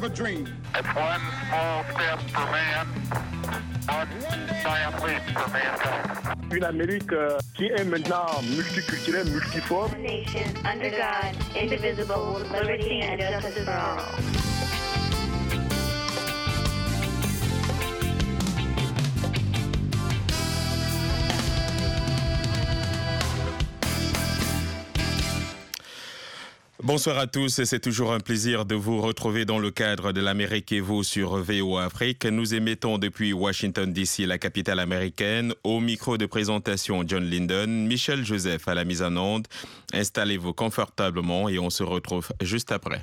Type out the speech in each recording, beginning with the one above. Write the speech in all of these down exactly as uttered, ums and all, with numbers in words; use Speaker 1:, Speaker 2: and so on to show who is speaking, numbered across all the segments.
Speaker 1: a dream.
Speaker 2: It's one small step for man, one giant leap for mankind.
Speaker 3: Une Amérique euh, qui est maintenant multiculturelle, multiforme.
Speaker 4: Nation under God, indivisible, with liberty and justice for all.
Speaker 5: Bonsoir à tous, c'est toujours un plaisir de vous retrouver dans le cadre de l'Amérique et vous sur V O A Afrique. Nous émettons depuis Washington D C, la capitale américaine. Au micro de présentation, John Linden, Michel Joseph à la mise en onde. Installez-vous confortablement et on se retrouve juste après.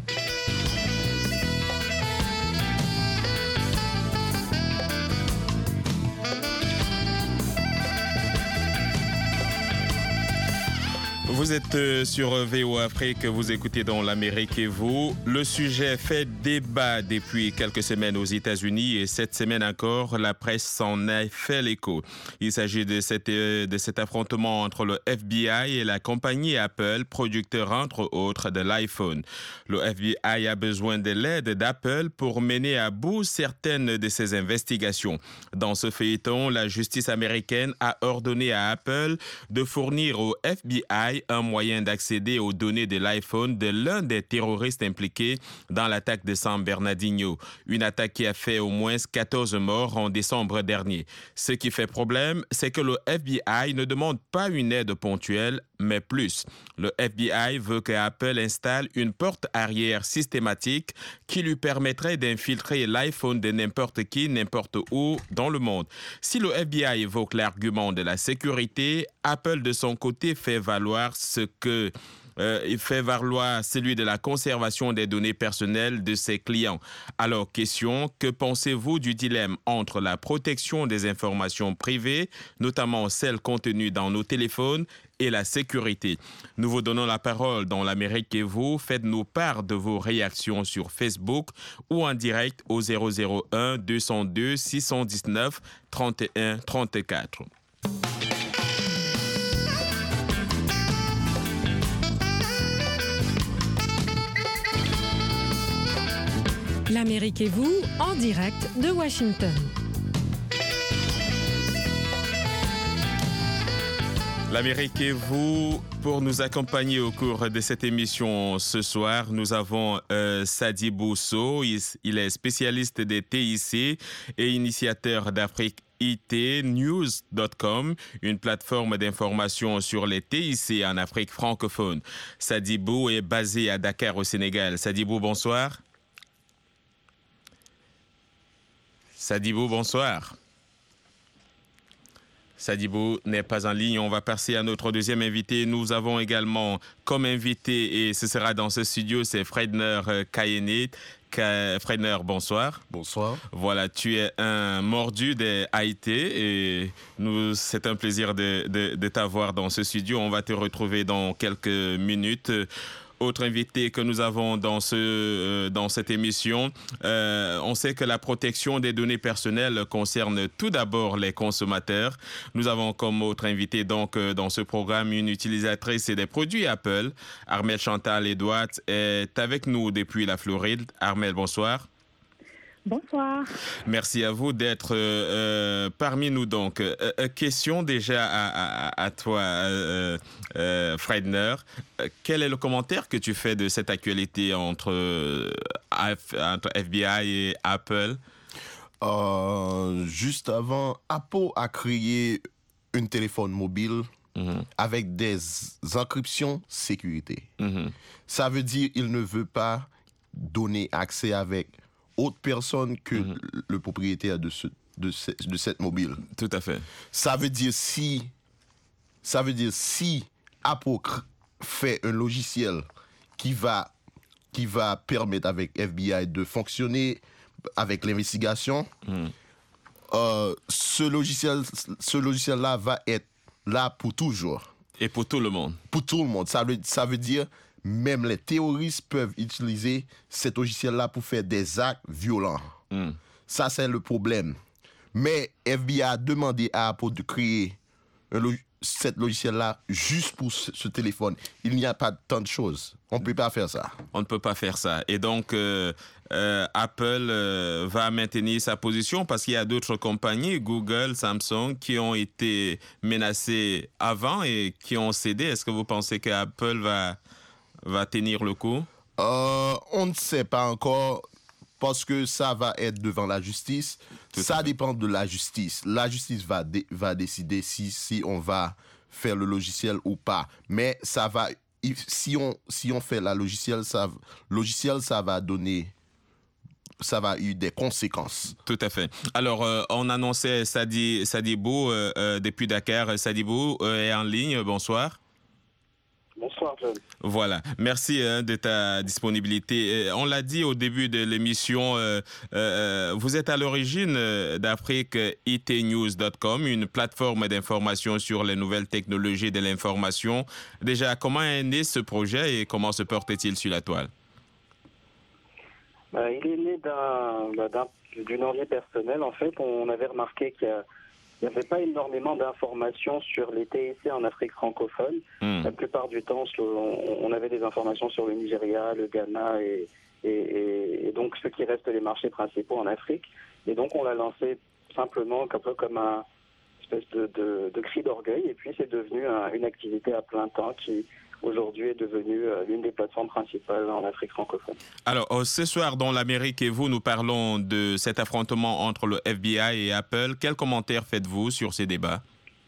Speaker 5: Vous êtes sur V O A Afrique, vous écoutez dans l'Amérique et vous. Le sujet fait débat depuis quelques semaines aux États-Unis et cette semaine encore, la presse s'en a fait l'écho. Il s'agit de, cette, de cet affrontement entre le F B I et la compagnie Apple, producteur entre autres de l'iPhone. Le F B I a besoin de l'aide d'Apple pour mener à bout certaines de ses investigations. Dans ce feuilleton, la justice américaine a ordonné à Apple de fournir au F B I un moyen d'accéder aux données de l'iPhone de l'un des terroristes impliqués dans l'attaque de San Bernardino, une attaque qui a fait au moins quatorze morts en décembre dernier. Ce qui fait problème, c'est que le F B I ne demande pas une aide ponctuelle, mais plus. Le F B I veut que Apple installe une porte arrière systématique qui lui permettrait d'infiltrer l'iPhone de n'importe qui, n'importe où dans le monde. Si le F B I évoque l'argument de la sécurité, Apple de son côté fait valoir ce que euh, il fait valoir celui de la conservation des données personnelles de ses clients. Alors, question, que pensez-vous du dilemme entre la protection des informations privées, notamment celles contenues dans nos téléphones, et la sécurité? Nous vous donnons la parole dans l'Amérique et vous. Faites-nous part de vos réactions sur Facebook ou en direct au zéro zéro un deux zéro deux six un neuf trente et un trente-quatre.
Speaker 6: L'Amérique et vous, en direct de Washington.
Speaker 5: L'Amérique et vous, pour nous accompagner au cours de cette émission ce soir, nous avons euh, Sadibou Sow. Il, il est spécialiste des T I C et initiateur d'Afrique I T News point com, une plateforme d'information sur les T I C en Afrique francophone. Sadibou est basé à Dakar au Sénégal. Sadibou, bonsoir. Sadibou, bonsoir. Sadibou n'est pas en ligne. On va passer à notre deuxième invité. Nous avons également comme invité, et ce sera dans ce studio, c'est Fredner Kayene. Fredner, bonsoir.
Speaker 7: Bonsoir.
Speaker 5: Voilà, tu es un mordu des I T et nous, c'est un plaisir de, de, de t'avoir dans ce studio. On va te retrouver dans quelques minutes. Autre invité que nous avons dans, ce, euh, dans cette émission, euh, on sait que la protection des données personnelles concerne tout d'abord les consommateurs. Nous avons comme autre invité donc euh, dans ce programme une utilisatrice des produits Apple. Armelle Chantal Edouard est avec nous depuis la Floride. Armelle, bonsoir.
Speaker 8: Bonsoir.
Speaker 5: Merci à vous d'être euh, parmi nous. Donc, euh, euh, question déjà à, à, à toi, euh, euh, Fredner. Euh, quel est le commentaire que tu fais de cette actualité entre, euh, entre F B I et Apple?
Speaker 7: Euh, juste avant, Apple a créé un téléphone mobile mm-hmm. avec des encryptions sécurité. Mm-hmm. Ça veut dire qu'il ne veut pas donner accès avec autre personne que mm-hmm. le propriétaire de, ce, de, ce, de cette mobile.
Speaker 5: Tout à fait.
Speaker 7: Ça veut dire si, ça veut dire si Apple fait un logiciel qui va, qui va permettre avec F B I de fonctionner avec l'investigation, mm. euh, ce logiciel, ce logiciel-là va être là pour toujours.
Speaker 5: Et pour tout le monde.
Speaker 7: Pour tout le monde. Ça veut, ça veut dire même les terroristes peuvent utiliser cet logiciel-là pour faire des actes violents. Mm. Ça, c'est le problème. Mais F B I a demandé à Apple de créer un log- cette logiciel-là juste pour ce, ce téléphone. Il n'y a pas tant de choses. On ne peut pas faire ça.
Speaker 5: On ne peut pas faire ça. Et donc, euh, euh, Apple euh, va maintenir sa position parce qu'il y a d'autres compagnies, Google, Samsung, qui ont été menacées avant et qui ont cédé. Est-ce que vous pensez qu'Apple va, va tenir le coup?
Speaker 7: Euh, on ne sait pas encore parce que ça va être devant la justice.
Speaker 5: Tout
Speaker 7: ça dépend de la justice. La justice va, dé- va décider si, si on va faire le logiciel ou pas. Mais ça va, si on, si on fait la logiciel, ça, logiciel, ça va donner, ça va avoir des conséquences.
Speaker 5: Tout à fait. Alors, euh, on annonçait Sadi, Sadibou euh, euh, depuis Dakar. Sadibou euh, est en ligne. Bonsoir.
Speaker 1: Bonsoir, John.
Speaker 5: Voilà. Merci hein, de ta disponibilité. On l'a dit au début de l'émission, euh, euh, vous êtes à l'origine d'Afrique I T news point com, une plateforme d'information sur les nouvelles technologies de l'information. Déjà, comment est né ce projet et comment se porte-t-il sur la toile?
Speaker 1: Bah, il est né d'un, bah, d'un, d'une envie personnelle. En fait, on avait remarqué qu'il y a Il n'y avait pas énormément d'informations sur les T I C en Afrique francophone. Mmh. La plupart du temps, on avait des informations sur le Nigeria, le Ghana et, et, et, et donc ce qui reste les marchés principaux en Afrique. Et donc on l'a lancé simplement un peu comme un espèce de, de, de cri d'orgueil. Et puis c'est devenu un, une activité à plein temps qui aujourd'hui est devenue l'une des plateformes principales en Afrique francophone.
Speaker 5: Alors, ce soir, dans l'Amérique et vous, nous parlons de cet affrontement entre le F B I et Apple. Quels commentaires faites-vous sur ces débats?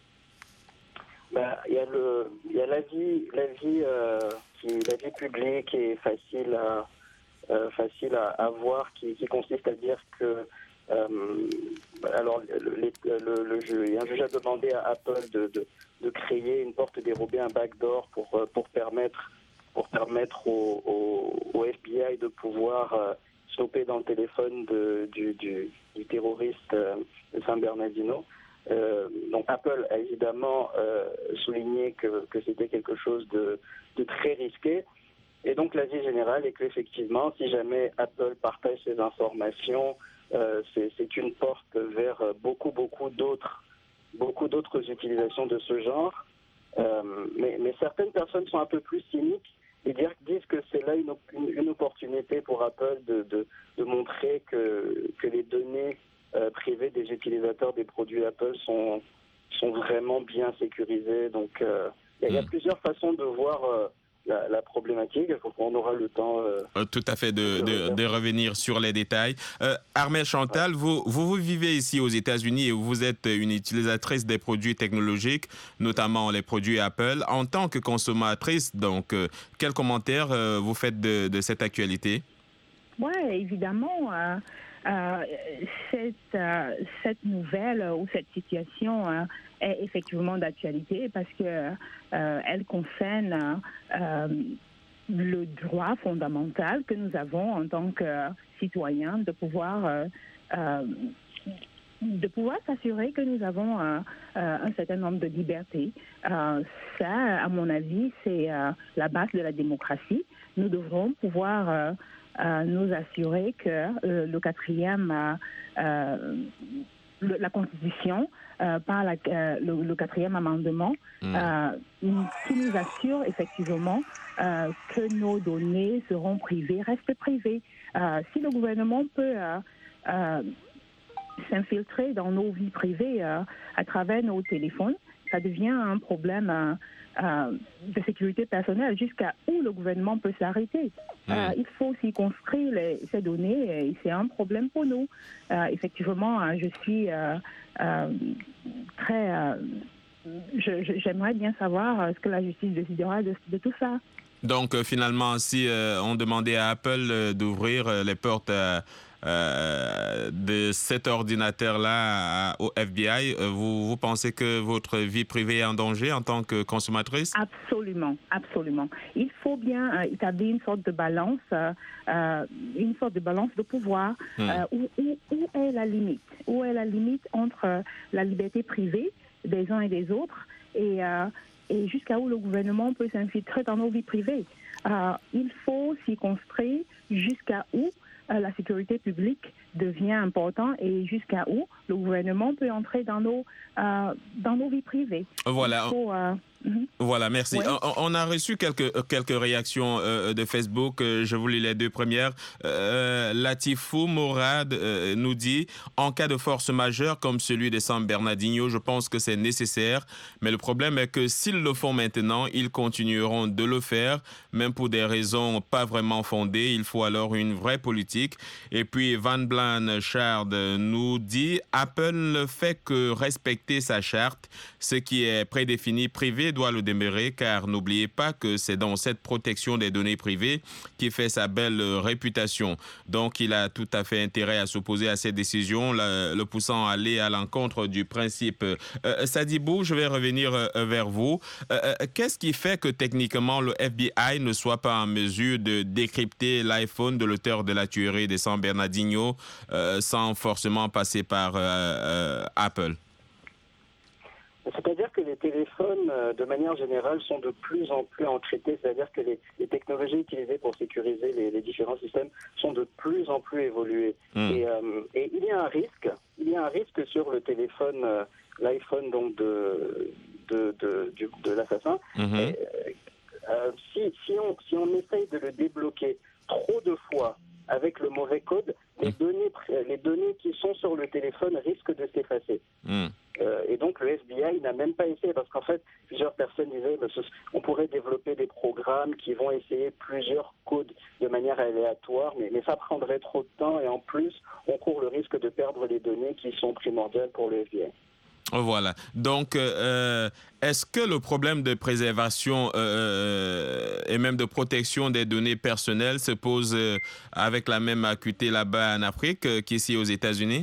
Speaker 1: Ben, il y a le, il y a l'avis, l'avis, euh, qui, l'avis public est facile à, euh, facile à, à voir, qui, qui consiste à dire que Euh, alors, le, le, le, le, un juge a demandé à Apple de, de, de créer une porte dérobée, un backdoor pour, pour permettre, pour permettre au, au, au F B I de pouvoir euh, stopper dans le téléphone de, du, du, du terroriste euh, de San Bernardino. Euh, donc Apple a évidemment euh, souligné que, que c'était quelque chose de, de très risqué. Et donc l'avis général est qu'effectivement, si jamais Apple partage ces informations, Euh, c'est, c'est une porte vers beaucoup, beaucoup d'autres, beaucoup d'autres utilisations de ce genre. Euh, mais, mais certaines personnes sont un peu plus cyniques et dire, disent que c'est là une, une, une opportunité pour Apple de, de, de montrer que, que les données euh, privées des utilisateurs des produits Apple sont, sont vraiment bien sécurisées. Donc, euh, il y a plusieurs façons de voir euh, La, la problématique, on aura le temps... Euh,
Speaker 5: Tout à fait, de, de, de revenir sur les détails. Euh, Armelle Chantal, vous, vous, vous vivez ici aux États-Unis et vous êtes une utilisatrice des produits technologiques, notamment les produits Apple. En tant que consommatrice, donc, euh, quels commentaires euh, vous faites de, de cette actualité?
Speaker 8: Oui, évidemment. Euh, euh, cette, euh, cette nouvelle ou cette situation... Euh, est effectivement d'actualité parce que euh, elle concerne euh, le droit fondamental que nous avons en tant que citoyens de pouvoir euh, euh, de pouvoir s'assurer que nous avons euh, euh, un certain nombre de libertés. Euh, ça, à mon avis, c'est euh, la base de la démocratie. Nous devrons pouvoir euh, euh, nous assurer que euh, le quatrième euh, euh, le, la Constitution Euh, par la, euh, le, le quatrième amendement mmh. euh, qui nous assure effectivement euh, que nos données seront privées, restent privées. Euh, si le gouvernement peut euh, euh, s'infiltrer dans nos vies privées euh, à travers nos téléphones, ça devient un problème euh, euh, de sécurité personnelle jusqu'à où le gouvernement peut s'arrêter. Mmh. Euh, il faut circonscrire les, ces données et c'est un problème pour nous. Euh, effectivement, je suis euh, euh, très... Euh, je, je, j'aimerais bien savoir ce que la justice décidera de, de tout ça.
Speaker 5: Donc, euh, finalement, si euh, on demandait à Apple euh, d'ouvrir euh, les portes euh, euh, de cet ordinateur-là à, au F B I, euh, vous, vous pensez que votre vie privée est en danger en tant que consommatrice?
Speaker 8: Absolument, absolument. Il faut bien euh, établir une sorte de balance, euh, euh, une sorte de balance de pouvoir. Hmm. Euh, où, où, où est la limite? Où est la limite entre euh, la liberté privée des uns et des autres et, euh, et jusqu'à où le gouvernement peut s'infiltrer dans nos vies privées? euh, il faut circonscrire jusqu'à où euh, la sécurité publique devient importante et jusqu'à où le gouvernement peut entrer dans nos, euh, dans nos vies privées.
Speaker 5: Voilà.
Speaker 8: Il faut, euh, mm-hmm.
Speaker 5: Voilà, merci.
Speaker 8: Ouais.
Speaker 5: On, on a reçu quelques, quelques réactions euh, de Facebook. Euh, je vous lis les deux premières. Euh, Latifou Mourad euh, nous dit « En cas de force majeure comme celui de San Bernardino, je pense que c'est nécessaire. Mais le problème est que s'ils le font maintenant, ils continueront de le faire, même pour des raisons pas vraiment fondées. Il faut alors une vraie politique. » Et puis Van Blan Chard nous dit « Apple ne fait que respecter sa charte. Ce qui est prédéfini privé doit le demeurer, car n'oubliez pas que c'est dans cette protection des données privées qui fait sa belle réputation. Donc, il a tout à fait intérêt à s'opposer à cette décision, le, le poussant à aller à l'encontre du principe. Euh, Sadibou, je vais revenir euh, vers vous. Euh, qu'est-ce qui fait que techniquement le F B I ne soit pas en mesure de décrypter l'iPhone de l'auteur de la tuerie de San Bernardino euh, sans forcément passer par euh, euh, Apple?
Speaker 1: C'est-à-dire que les téléphones, euh, de manière générale, sont de plus en plus encryptés. C'est-à-dire que les, les technologies utilisées pour sécuriser les, les différents systèmes sont de plus en plus évoluées. Mmh. Et, euh, et il y a un risque. Il y a un risque sur le téléphone, euh, l'iPhone donc de de de, du, de l'assassin. Mmh. Et, euh, si si on si on essaye de le débloquer trop de fois avec le mauvais code, les données les données qui sont sur le téléphone risquent de s'effacer. Mmh. Euh, et donc le F B I n'a même pas essayé, parce qu'en fait, plusieurs personnes disaient qu'on pourrait développer des programmes qui vont essayer plusieurs codes de manière aléatoire, mais, mais ça prendrait trop de temps, et en plus, on court le risque de perdre les données qui sont primordiales pour le F B I.
Speaker 5: Voilà. Donc, euh, est-ce que le problème de préservation euh, et même de protection des données personnelles se pose euh, avec la même acuité là-bas en Afrique euh, qu'ici aux États-Unis?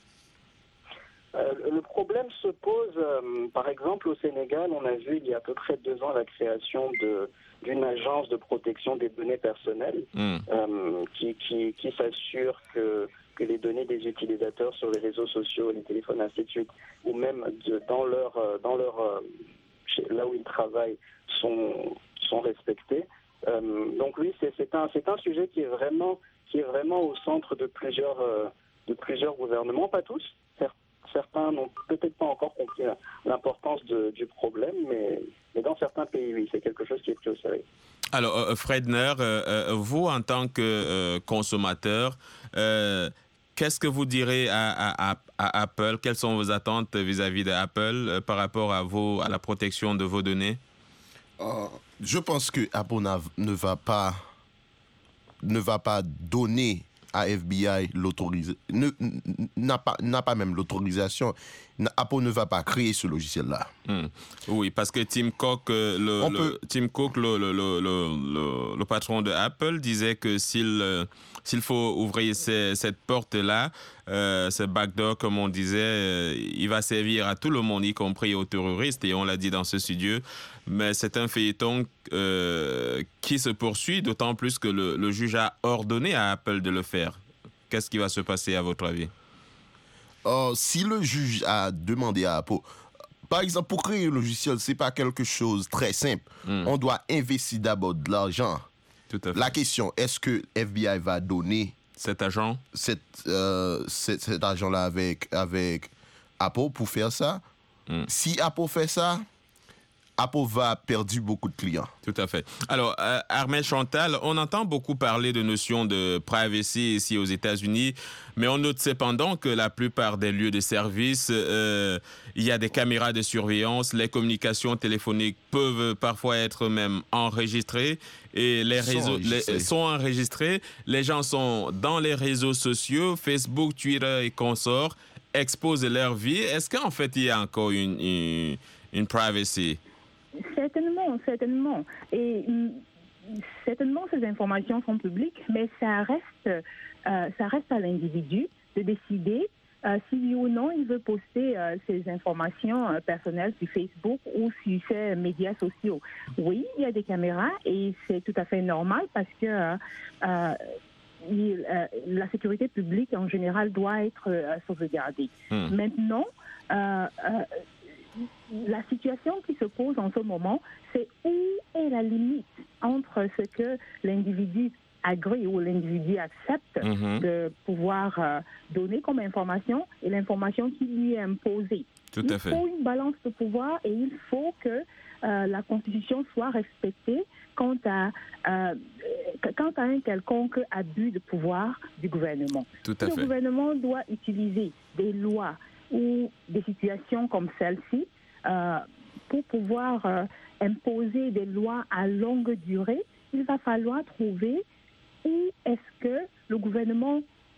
Speaker 1: Euh, le problème se pose, euh, par exemple, au Sénégal, on a vu il y a à peu près deux ans la création de, d'une agence de protection des données personnelles mmh. euh, qui, qui, qui s'assure que, que les données des utilisateurs sur les réseaux sociaux, les téléphones, ainsi de suite, ou même de, dans leur, dans leur chez, là où ils travaillent, sont, sont respectées. Euh, donc oui, c'est, c'est, un, c'est un sujet qui est vraiment, qui est vraiment au centre de plusieurs, euh, de plusieurs gouvernements, pas tous, certes. Certains n'ont peut-être pas encore compris l'importance de, du problème, mais, mais dans certains pays, oui, c'est quelque chose qui est pris au sérieux.
Speaker 5: Alors, euh, Fredner, euh, vous, en tant que euh, consommateur, euh, qu'est-ce que vous direz à, à, à Apple? Quelles sont vos attentes vis-à-vis d'Apple euh, par rapport à, vos, à la protection de vos données?
Speaker 7: euh, Je pense que Apple ne va pas, ne va pas donner à F B I l'autorisation, n'a pas, n'a pas même l'autorisation. Apple ne va pas créer ce logiciel-là.
Speaker 5: Mmh. Oui, parce que Tim Cook, le, le, peut... Tim Cook le, le, le, le, le patron de Apple, disait que s'il, s'il faut ouvrir ces, cette porte-là, euh, ce backdoor, comme on disait, euh, il va servir à tout le monde, y compris aux terroristes, et on l'a dit dans ce studio. Mais c'est un feuilleton euh, qui se poursuit, d'autant plus que le, le juge a ordonné à Apple de le faire. Qu'est-ce qui va se passer à votre avis?
Speaker 7: Uh, si le juge a demandé à Apple, par exemple, pour créer un logiciel, c'est pas quelque chose de très simple. Mm. On doit investir d'abord de l'argent.
Speaker 5: Tout à fait.
Speaker 7: La question, est-ce que F B I va donner
Speaker 5: cet argent,
Speaker 7: cet, euh, cet, cet argent-là avec, avec Apple pour faire ça? Mm. Si Apple fait ça, Apple va perdre beaucoup de clients.
Speaker 5: Tout à fait. Alors, euh, Armel Chantal, on entend beaucoup parler de notion de privacy ici aux États-Unis, mais on note cependant que la plupart des lieux de service, euh, il y a des caméras de surveillance, les communications téléphoniques peuvent parfois être même enregistrées et les
Speaker 7: sont
Speaker 5: réseaux
Speaker 7: enregistrés.
Speaker 5: Les, sont enregistrés. Les gens sont dans les réseaux sociaux, Facebook, Twitter et consorts, exposent leur vie. Est-ce qu'en fait, il y a encore une, une, une privacy?
Speaker 8: Certainement, certainement. Et certainement, ces informations sont publiques, mais ça reste, euh, ça reste à l'individu de décider euh, si oui ou non il veut poster euh, ces informations euh, personnelles sur Facebook ou sur ses médias sociaux. Oui, il y a des caméras et c'est tout à fait normal parce que euh, euh, il, euh, la sécurité publique en général doit être euh, sauvegardée. Mmh. Maintenant, euh, euh, la situation qui se pose en ce moment, c'est où est la limite entre ce que l'individu agrée ou l'individu accepte
Speaker 5: Mhm.
Speaker 8: de pouvoir euh, donner comme information et l'information qui lui est imposée.
Speaker 5: Tout
Speaker 8: il
Speaker 5: à fait.
Speaker 8: faut une balance de pouvoir et il faut que euh, la Constitution soit respectée quant à, euh, quant à un quelconque abus de pouvoir du gouvernement.
Speaker 5: Tout à
Speaker 8: Le
Speaker 5: fait.
Speaker 8: gouvernement doit utiliser des lois ou des situations comme celle-ci euh, pour pouvoir euh, imposer des lois à longue durée. Il va falloir trouver où est-ce que le gouvernement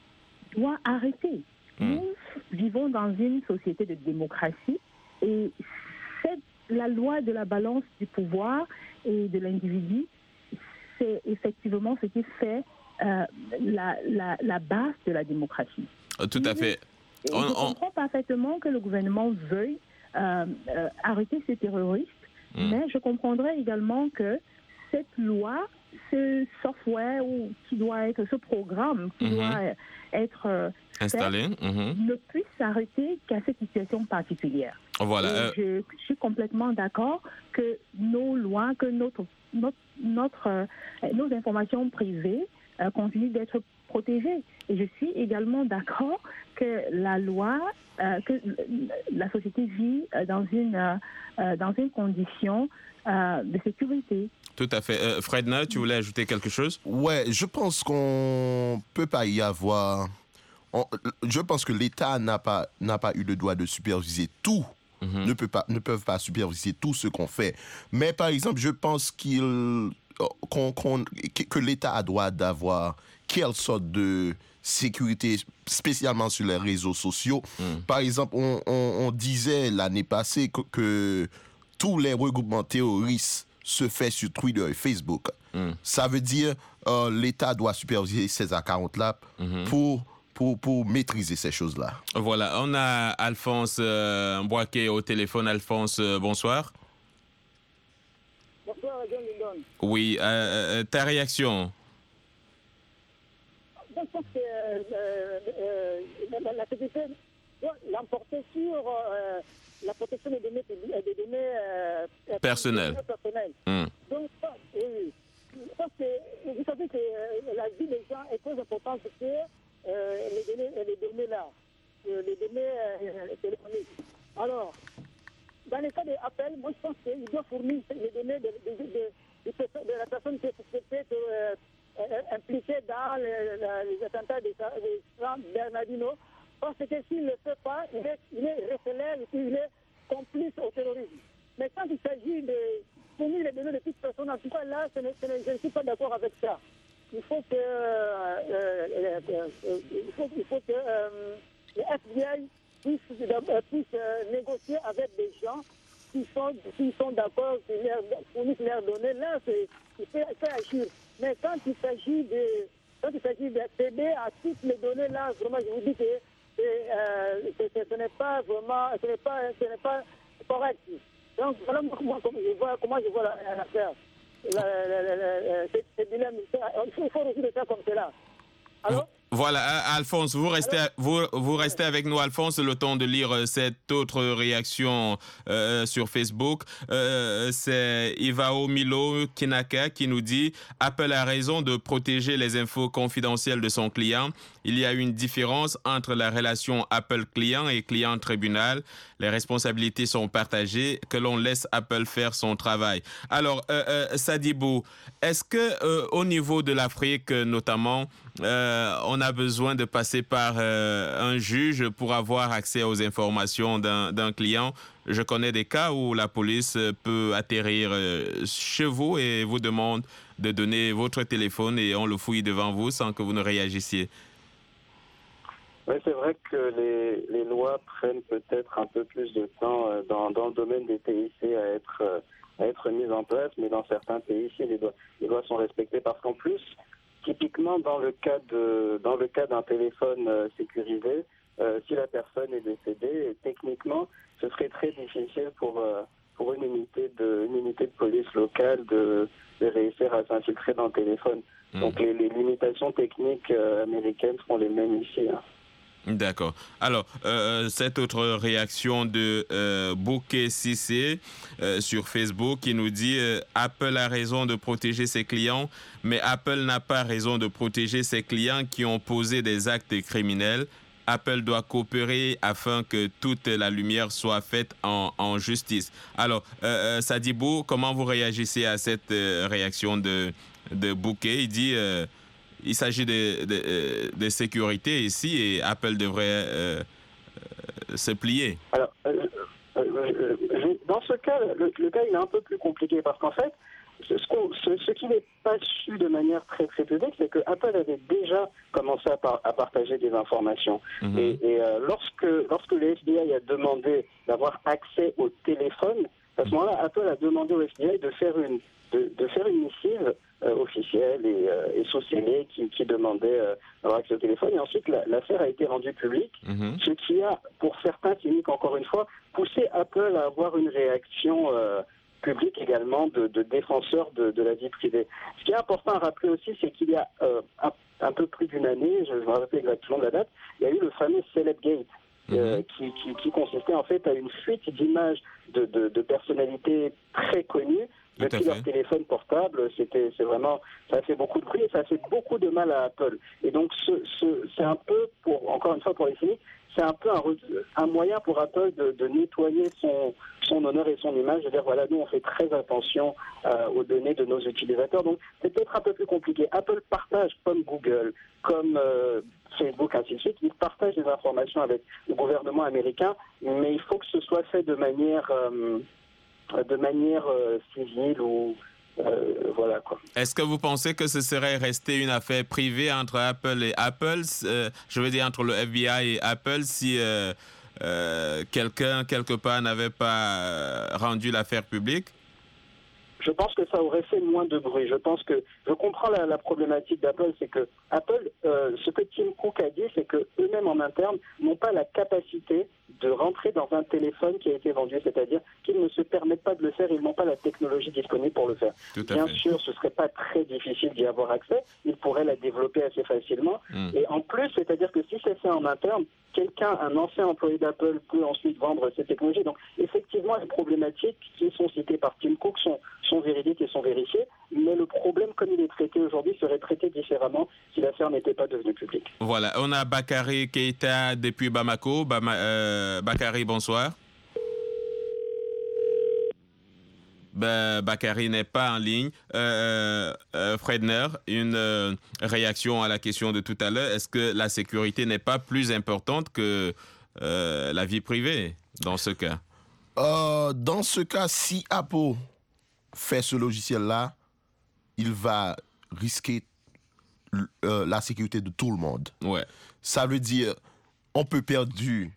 Speaker 8: doit arrêter.
Speaker 5: Mm.
Speaker 8: Nous vivons dans une société de démocratie et c'est la loi de la balance du pouvoir et de l'individu, c'est effectivement ce qui fait euh, la, la, la base de la démocratie.
Speaker 5: Euh, Tout à fait.
Speaker 8: Et
Speaker 5: On-
Speaker 8: je
Speaker 5: on-
Speaker 8: comprends parfaitement que le gouvernement veuille euh, euh, arrêter ces terroristes,
Speaker 5: Mm.
Speaker 8: mais je comprendrais également que cette loi, ce software ou qui doit être, ce programme qui
Speaker 5: Mhm.
Speaker 8: doit être euh, fait,
Speaker 5: Installé. Mhm.
Speaker 8: ne puisse s'arrêter qu'à cette situation particulière.
Speaker 5: Voilà.
Speaker 8: Et
Speaker 5: euh,
Speaker 8: je, je suis complètement d'accord que nos lois, que notre, notre, notre, euh, nos informations privées euh, continuent d'être protégées. Et je suis également d'accord que la loi, euh, que la société vit euh, dans une, euh, euh, dans une condition euh, de sécurité.
Speaker 5: Tout à fait. Euh, Fredna, tu voulais ajouter quelque chose?
Speaker 7: Ouais, je pense qu'on peut pas y avoir. on- je pense que l'État n'a pas n'a pas eu le droit de superviser tout.
Speaker 5: Mhm.
Speaker 7: Ne peut pas ne peuvent pas superviser tout ce qu'on fait. Mais par exemple, je pense qu'il qu'on, qu'on- que que l'État a droit d'avoir quelle sorte de sécurité, spécialement sur les réseaux sociaux.
Speaker 5: Mm.
Speaker 7: Par exemple, on, on- on disait l'année passée que, que tous les regroupements terroristes se fait sur Twitter et Facebook.
Speaker 5: Mm.
Speaker 7: Ça veut dire euh, l'État doit superviser ces accounts-là
Speaker 5: Mhm.
Speaker 7: pour, pour, pour maîtriser ces choses-là.
Speaker 5: Voilà, on a Alphonse euh, Mbouaké au téléphone. Alphonse, euh, bonsoir.
Speaker 9: Bonsoir, John Lindon.
Speaker 5: Oui, euh, euh, ta réaction?
Speaker 9: Je pense que euh, euh, la, la, la T D C doit l'emporter sur euh, la protection des données, publiques- des données euh,
Speaker 5: Personnelles.
Speaker 9: des données personnelles.
Speaker 5: Mm.
Speaker 9: Donc, ça, oui, oui. Je pense que vous savez que euh, la vie des gens est très importante pour euh, les données, les données là, euh, les données euh, téléphoniques. Alors, dans les cas d'appel, moi je pense qu'il doit fournir les données de, de, de, de, de, de la personne qui est suspectée de, euh, euh, impliquée dans les, la- les attentats de, de San Bernardino, parce que s'il ne le fait pas, il est, il est référé, il est complice au terrorisme. Mais quand il s'agit de fournir les données de toute personne, en tout cas là, ce n'est- ce n'est- je ne suis pas d'accord avec ça. Il faut que, euh, euh, euh, euh, il faut, il faut que euh, le F B I puisse, euh, puisse euh, négocier avec des gens qui sont, qui sont d'accord, qui leur fournissent leurs données. Là, c'est, il fait, il fait agir. Mais quand il s'agit de, quand il s'agit d'accéder à toutes les données, là, vraiment, je vous dis que c'est, euh, c'est- c'est- ce n'est pas vraiment, ce n'est pas, ce n'est pas correct. Donc, voilà moi, comment je vois, comment je vois la- l'affaire. La, la, la, la, la- ce- ce dilemme, c'est- il faut, il faut résoudre ça comme cela. Alors,
Speaker 5: Voilà, Al- Alphonse, vous restez, vous, vous restez avec nous, Alphonse, le temps de lire euh, cette autre réaction euh, sur Facebook. Euh, c'est Ivao Milo Kinaka qui nous dit « Apple a raison de protéger les infos confidentielles de son client. Il y a une différence entre la relation Apple-client et client-tribunal. Les responsabilités sont partagées, que l'on laisse Apple faire son travail. » Alors, euh, euh, Sadibou, est-ce que euh, au niveau de l'Afrique notamment, euh, on a besoin de passer par euh, un juge pour avoir accès aux informations d'un d'un client? Je connais des cas où la police peut atterrir euh, chez vous et vous demande de donner votre téléphone et on le fouille devant vous sans que vous ne réagissiez.
Speaker 1: Oui, c'est vrai que les, les lois prennent peut-être un peu plus de temps euh, dans, dans le domaine des T I C à être, euh, à être mises en place, mais dans certains pays, ici, les lois, les lois sont respectées parce qu'en plus, typiquement dans le cas de dans le cas d'un téléphone euh, sécurisé, euh, si la personne est décédée, techniquement, ce serait très difficile pour euh, pour une unité de une unité de police locale de, de réussir à s'infiltrer dans le téléphone.
Speaker 5: Mmh.
Speaker 1: Donc les, les limitations techniques euh, américaines seront les mêmes ici. Hein.
Speaker 5: D'accord. Alors, euh, cette autre réaction de euh, Bouquet Cissé euh, sur Facebook qui nous dit euh, « Apple a raison de protéger ses clients, mais Apple n'a pas raison de protéger ses clients qui ont posé des actes criminels. Apple doit coopérer afin que toute la lumière soit faite en, en justice. » Alors, euh, Sadibou, comment vous réagissez à cette euh, réaction de, de Bouquet? Il dit... Euh, Il s'agit de, de, de sécurité ici et Apple devrait euh, euh, se plier.
Speaker 1: Alors, euh, euh, euh, dans ce cas, le, le cas il est un peu plus compliqué parce qu'en fait, ce, ce, ce qui n'est pas su de manière très très publique, c'est que Apple avait déjà commencé à, par, à partager des informations. Mm-hmm. Et, et euh, lorsque, lorsque le F B I a demandé d'avoir accès au téléphone, à ce moment-là, Apple a demandé au F B I de faire une, de, de faire une missive euh, officielle et, euh, et sous-scellée qui, qui demandait euh, d'avoir accès au téléphone. Et ensuite, la, l'affaire a été rendue publique, mm-hmm. ce qui a, pour certains cyniques, encore une fois, poussé Apple à avoir une réaction euh, publique également de, de défenseurs de, de la vie privée. Ce qui est important à rappeler aussi, c'est qu'il y a euh, un, un peu plus d'une année, je me rappelle exactement de la date, il y a eu le fameux Celebgate. Euh, qui, qui, qui consistait en fait à une fuite d'images de, de, de personnalités très connues depuis leur téléphone portable. C'était, c'est vraiment, ça a fait beaucoup de bruit et ça a fait beaucoup de mal à Apple. Et donc, ce, ce, c'est un peu, pour, encore une fois pour les cyniques, c'est un peu un, un moyen pour Apple de, de nettoyer son, son honneur et son image. Je veux dire, voilà, nous, on fait très attention euh, aux données de nos utilisateurs. Donc, c'est peut-être un peu plus compliqué. Apple partage, comme Google, comme euh, Facebook, ainsi de suite, ils partagent des informations avec le gouvernement américain, mais il faut que ce soit fait de manière, euh, de manière euh, civile ou... Euh, voilà, quoi.
Speaker 5: Est-ce que vous pensez que ce serait resté une affaire privée entre Apple et Apple, euh, je veux dire entre le F B I et Apple, si euh, euh, quelqu'un, quelque part, n'avait pas rendu l'affaire publique?
Speaker 1: Je pense que ça aurait fait moins de bruit. Je pense que je comprends la, la problématique d'Apple, c'est que Apple, euh, ce que Tim Cook a dit, c'est que eux-mêmes en interne n'ont pas la capacité de rentrer dans un téléphone qui a été vendu, c'est-à-dire qu'ils ne se permettent pas de le faire, ils n'ont pas la technologie disponible pour le faire. Bien fait. Sûr, ce serait pas très difficile d'y avoir accès, ils pourraient la développer assez facilement. Mm. Et en plus, c'est-à-dire que si c'est fait en interne, quelqu'un, un ancien employé d'Apple peut ensuite vendre ces technologies. Donc, effectivement, les problématiques qui sont citées par Tim Cook sont, sont véridiques et sont vérifiées, mais le problème, comme il est traité aujourd'hui, serait traité différemment si l'affaire n'était pas devenue publique.
Speaker 5: Voilà, on a Bakary Keita depuis Bamako. Bama, euh, Bakary, bonsoir. Ben, Bakary n'est pas en ligne. Euh, euh, Fredner, une euh, réaction à la question de tout à l'heure. Est-ce que la sécurité n'est pas plus importante que euh, la vie privée dans ce cas?
Speaker 7: euh, Dans ce cas, si Apple fait ce logiciel-là, il va risquer euh, la sécurité de tout le monde.
Speaker 5: Ouais.
Speaker 7: Ça veut dire, on peut perdre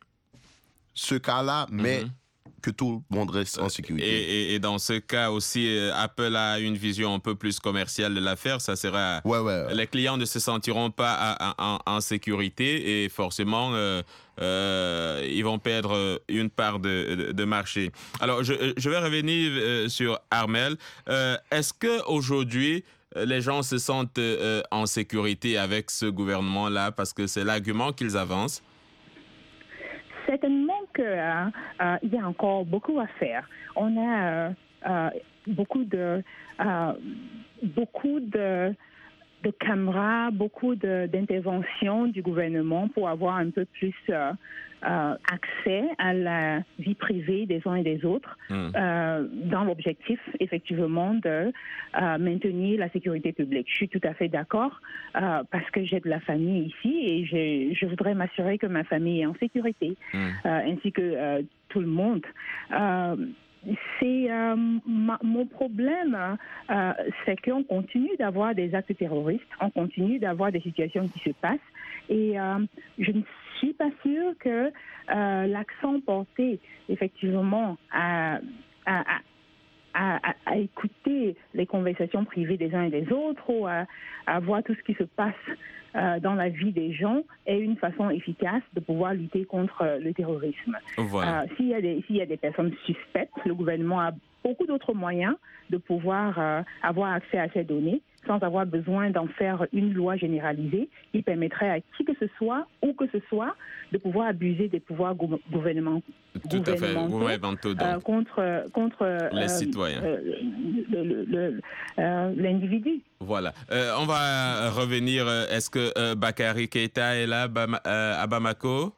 Speaker 7: ce cas-là, mais... Mm-hmm. que tout le monde reste en sécurité.
Speaker 5: Et, et, et dans ce cas aussi, euh, Apple a une vision un peu plus commerciale de l'affaire. Ça sera,
Speaker 7: ouais, ouais, ouais.
Speaker 5: Les clients ne se sentiront pas à, à, en, en sécurité et forcément, euh, euh, ils vont perdre une part de, de, de marché. Alors, je, je vais revenir euh, sur Armel. Euh, est-ce qu'aujourd'hui, les gens se sentent euh, en sécurité avec ce gouvernement-là parce que c'est l'argument qu'ils avancent?
Speaker 8: Certainement qu'il euh, euh, y a encore beaucoup à faire. On a euh, euh, beaucoup de euh, beaucoup de, de caméras, beaucoup de, d'interventions du gouvernement pour avoir un peu plus euh, euh, accès à la vie privée des uns et des autres, mmh. euh, dans l'objectif effectivement de euh, maintenir la sécurité publique. Je suis tout à fait d'accord euh, parce que j'ai de la famille ici et je, je voudrais m'assurer que ma famille est en sécurité, mmh. euh, ainsi que euh, tout le monde. Euh, C'est euh, ma, mon problème, euh, c'est qu'on continue d'avoir des actes terroristes, on continue d'avoir des situations qui se passent, et euh, je ne suis pas sûre que euh, l'accent porté effectivement à, à, à, à, à écouter les conversations privées des uns et des autres ou à, à voir tout ce qui se passe Euh, dans la vie des gens est une façon efficace de pouvoir lutter contre euh, le terrorisme.
Speaker 5: Voilà.
Speaker 8: Euh, s'il y a des, s'il y a des personnes suspectes, le gouvernement a beaucoup d'autres moyens de pouvoir euh, avoir accès à ces données sans avoir besoin d'en faire une loi généralisée, qui permettrait à qui que ce soit, où que ce soit, de pouvoir abuser des pouvoirs gou- gouvernement-
Speaker 5: Tout à fait,
Speaker 8: gouvernementaux
Speaker 5: gouvernementaux, donc.
Speaker 8: euh, contre, contre
Speaker 5: Les
Speaker 8: euh,
Speaker 5: citoyens.
Speaker 8: euh, le- le- le- euh, l'individu.
Speaker 5: Voilà. Euh, on va revenir. euh, Est-ce que euh, Bakary Keita est là Bama- euh, à Bamako?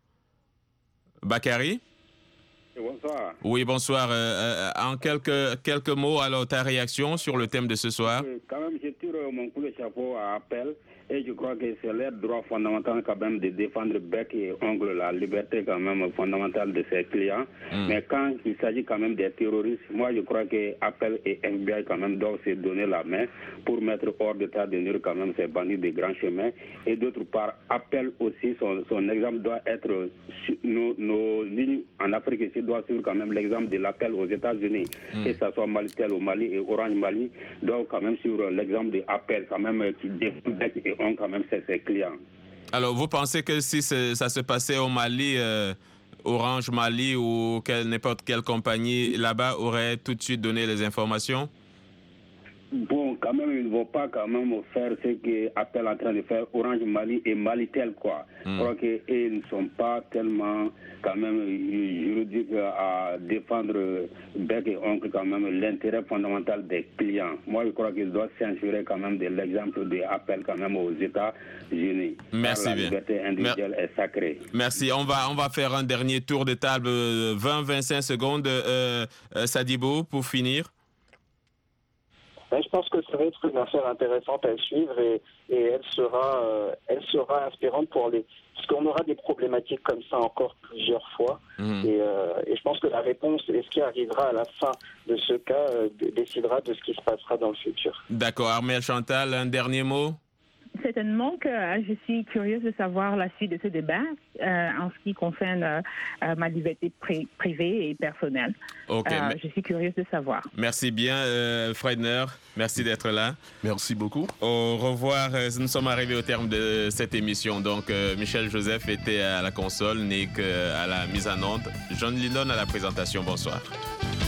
Speaker 5: Bakary?
Speaker 10: Bonsoir.
Speaker 5: Oui, bonsoir. Euh, euh, en quelques, quelques mots, alors ta réaction sur le thème de ce soir?
Speaker 10: Euh, Quand même, je tire euh, mon coup de chapeau à Appel et je crois que c'est leur droit fondamental quand même de défendre bec et ongle la liberté quand même fondamentale de ses clients.
Speaker 5: Mm.
Speaker 10: Mais quand il s'agit quand même des terroristes, moi je crois que Appel et F B I quand même doivent se donner la main pour mettre hors d'état de nuire quand même ces bandits des grands chemins. Et d'autre part, Appel aussi, son, son exemple doit être, su- nos, nos lignes en Afrique ici doivent suivre quand même l'exemple de l'appel aux États-Unis,
Speaker 5: Mm.
Speaker 10: que ce soit Malitel au Mali et Orange Mali, doivent quand même suivre l'exemple de Appel quand même euh, qui défend bec et ont quand même ses, ses clients.
Speaker 5: Alors, vous pensez que si c'est- ça se passait au Mali, euh, Orange Mali ou quelle- n'importe quelle compagnie là-bas aurait tout de suite donné les informations?
Speaker 10: Bon, quand même, ils ne vont pas quand même faire ce qu'Appel est en train de faire Orange Mali et Malitel, quoi.
Speaker 5: Mm.
Speaker 10: Je crois qu'ils ne sont pas tellement, quand même, juridiques à défendre bec et oncle, quand même, l'intérêt fondamental des clients. Moi, je crois qu'ils doivent s'inspirer quand même de l'exemple d'Appel, quand même, aux États-Unis.
Speaker 5: Merci
Speaker 10: la
Speaker 5: bien.
Speaker 10: liberté individuelle est sacrée.
Speaker 5: Merci. On va, on va faire un dernier tour de table, vingt à vingt-cinq secondes. Euh, euh, Sadibou, pour finir.
Speaker 1: Ben, je pense que ça va être une affaire intéressante à suivre et, et elle sera, euh, elle sera inspirante pour les, parce qu'on aura des problématiques comme ça encore plusieurs fois.
Speaker 5: Mhm.
Speaker 1: Et, euh, et je pense que la réponse et ce qui arrivera à la fin de ce cas euh, d- décidera de ce qui se passera dans le futur.
Speaker 5: D'accord. Armel Chantal, un dernier mot?
Speaker 8: Certainement que euh, je suis curieuse de savoir la suite de ce débat euh, en ce qui concerne euh, euh, ma liberté pri- privée et personnelle.
Speaker 5: Ok.
Speaker 8: Euh,
Speaker 5: mais-
Speaker 8: je suis curieuse de savoir.
Speaker 5: Merci bien, euh, Freudner. Merci d'être là.
Speaker 7: Merci beaucoup.
Speaker 5: Au revoir. Euh, Nous sommes arrivés au terme de cette émission. Donc, euh, Michel Joseph était à la console, Nick euh, à la mise en onde, John Lindon à la présentation. Bonsoir.